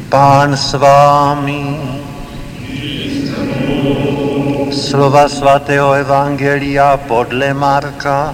Pán s vámi. Slova svatého evangelia podle Marka.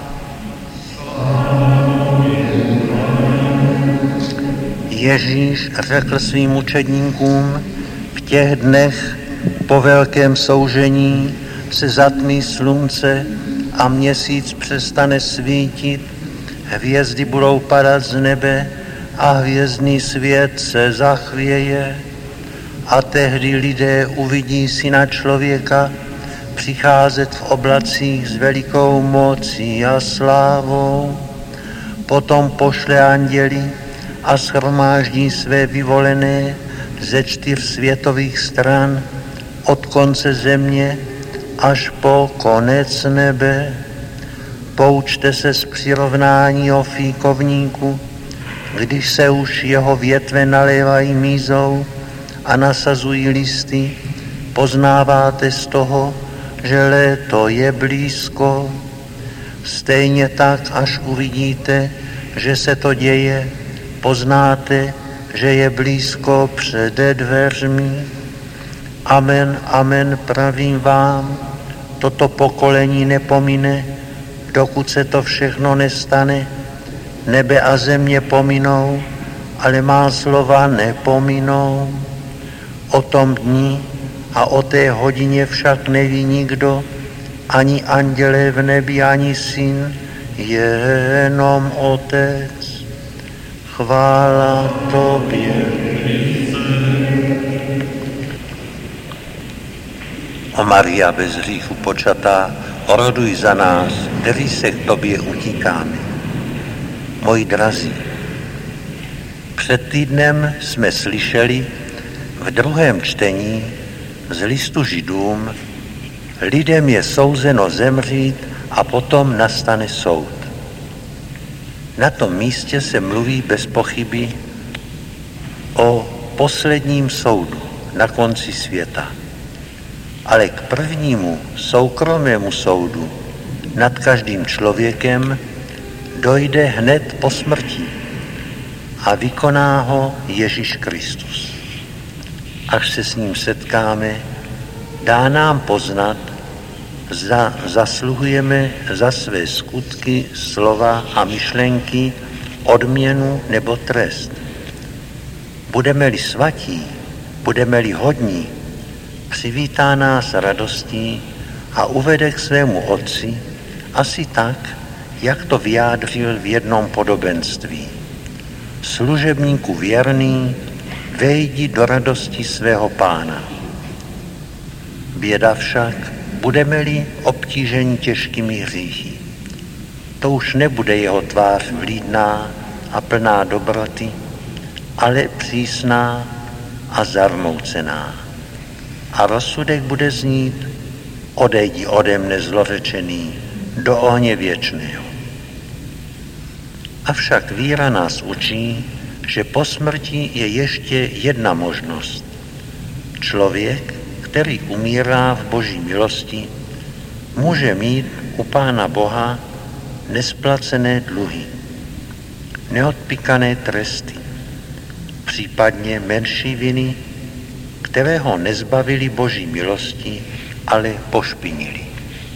Ježíš řekl svým učedníkům: v těch dnech po velkém soužení se zatmí slunce a měsíc přestane svítit, hvězdy budou padat z nebe a hvězdný svět se zachvěje. A tehdy lidé uvidí Syna člověka přicházet v oblacích s velikou mocí a slávou. Potom pošle anděly a shromáždí své vyvolené ze 4 světových stran, od konce země až po konec nebe. Poučte se z přirovnání o fíkovníku, když se už jeho větve nalévají mízou a nasazují listy, poznáváte z toho, že léto je blízko. Stejně tak, až uvidíte, že se to děje, poznáte, že je blízko před dveřmi. Amen, amen, pravím vám, toto pokolení nepomine, dokud se to všechno nestane. Nebe a země pominou, ale má slova nepominou. O tom dni a o té hodině však neví nikdo, ani andělé v nebi, ani syn, jenom Otec. Chvála tobě. O Maria bez hříchu počatá, oroduj za nás, kteří se k tobě utíkáme. Moji drazí, před týdnem jsme slyšeli v 2. čtení z listu Židům: lidem je souzeno zemřít a potom nastane soud. Na tom místě se mluví bez pochyby o posledním soudu na konci světa. Ale k prvnímu soukromému soudu nad každým člověkem dojde hned po smrti a vykoná ho Ježíš Kristus. Až se s ním setkáme, dá nám poznat, zda zasluhujeme za své skutky, slova a myšlenky odměnu nebo trest. Budeme-li svatí, budeme-li hodní, přivítá nás radostí a uvede k svému Otci asi tak, jak to vyjádřil v jednom podobenství. Služebníku věrný, vejdi do radosti svého Pána. Běda však, budeme-li obtíženi těžkými hříchy. To už nebude jeho tvář vlídná a plná dobroty, ale přísná a zarmoucená. A rozsudek bude znít: odejdi ode mne zlořečený do ohně věčného. Avšak víra nás učí, že po smrti je ještě jedna možnost. Člověk, který umírá v Boží milosti, může mít u Pána Boha nesplacené dluhy, neodpíkané tresty, případně menší viny, které ho nezbavili Boží milosti, ale pošpinili.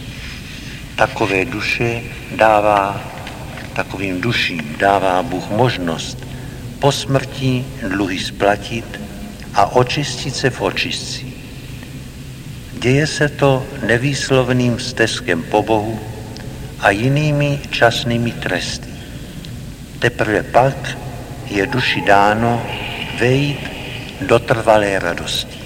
Takovým duším dává Bůh možnost po smrti dluhy splatit a očistit se v očistci. Děje se to nevýslovným steskem po Bohu a jinými časnými tresty. Teprve pak je duši dáno vejít do trvalé radosti.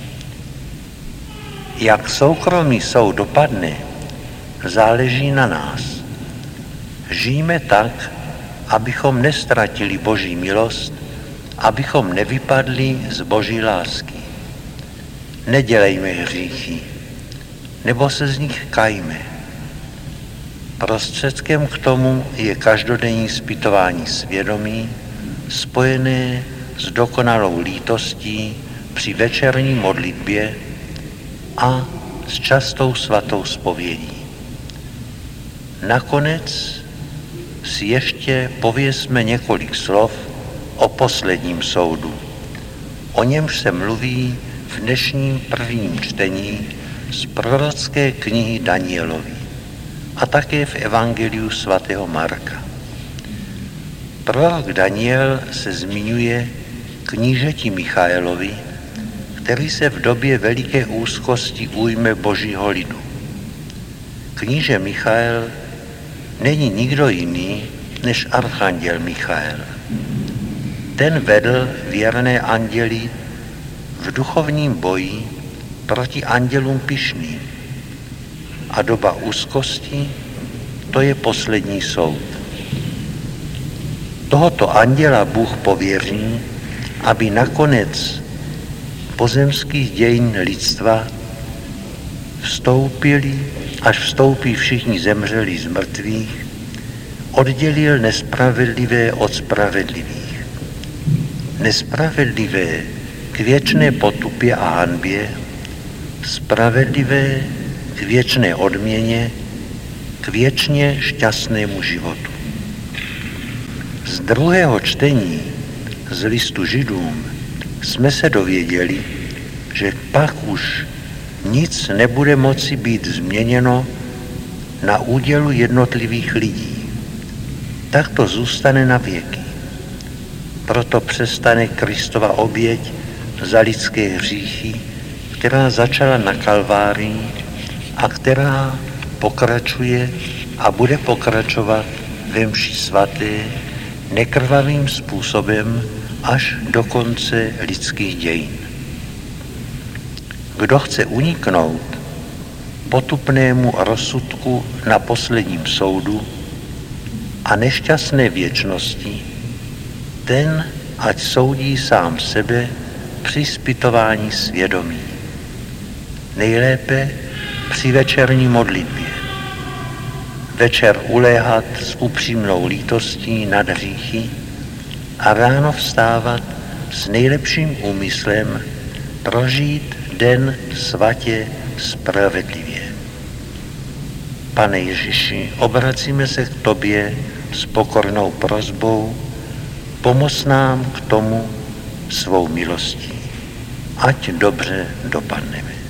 Jak soukromý soud dopadne, záleží na nás. Žijme tak, abychom nestratili Boží milost, abychom nevypadli z Boží lásky. Nedělejme hříchy, nebo se z nich kajme. Prostředkem k tomu je každodenní zpytování svědomí, spojené s dokonalou lítostí při večerní modlitbě a s častou svatou zpovědí. Nakonec si ještě pověsme několik slov o posledním soudu, O němž se mluví v dnešním prvním čtení z prorocké knihy Danielovi a také v Evangeliu svatého Marka. Prorok Daniel se zmiňuje knížeti Michaelovi, který se v době veliké úzkosti ujme božího lidu. Kníže Michael není nikdo jiný než archanděl Michael. Ten vedl věrné anděly v duchovním boji proti andělům pyšným. A doba úzkosti, to je poslední soud. Tohoto anděla Bůh pověří, aby nakonec pozemských dějin lidstva až vstoupí všichni zemřeli z mrtvých, oddělil nespravedlivé od spravedlivých. Nespravedlivé k věčné potupě a hanbě, spravedlivé k věčné odměně, k věčně šťastnému životu. Z druhého čtení z listu Židům jsme se dověděli, že pak už nic nebude moci být změněno na údělu jednotlivých lidí. Tak to zůstane na věky. Proto přestane Kristova oběť za lidské hříchy, která začala na Kalvárii a která pokračuje a bude pokračovat ve mši svaté nekrvavým způsobem až do konce lidských dějin. Kdo chce uniknout potupnému rozsudku na posledním soudu a nešťastné věčnosti, ten ať soudí sám sebe při zpytování svědomí. Nejlépe při večerní modlitbě. Večer uléhat s upřímnou lítostí nad hříchy a ráno vstávat s nejlepším úmyslem prožít den svatě spravedlivě. Pane Ježíši, obracíme se k tobě s pokornou prosbou, pomoz nám k tomu svou milostí, ať dobře dopadneme.